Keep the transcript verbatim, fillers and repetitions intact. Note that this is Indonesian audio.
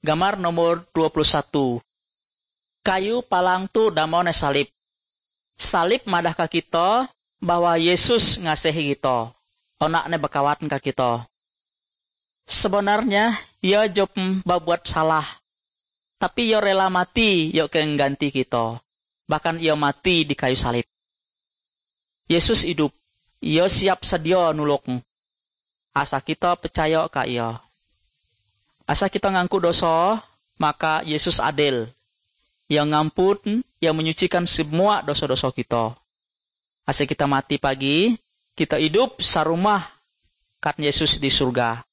Gambar nomor dua puluh satu. Kayu palang tu damone salib. Salib madah ka kita bahwa Yesus ngasihi kita. Onakne bakawatan ka kita. Sebenarnya ia job babuat salah. Tapi ia rela mati ia kengganti kita. Bahkan ia mati di kayu salib. Yesus hidup. Ia siap sedia nulung. Asa kita percaya ka ia. Asa kita ngangku dosa, maka Yesus adil. Yang ngampun, yang menyucikan semua dosa-dosa kita. Asa kita mati pagi, kita hidup sarumah kat Yesus di surga.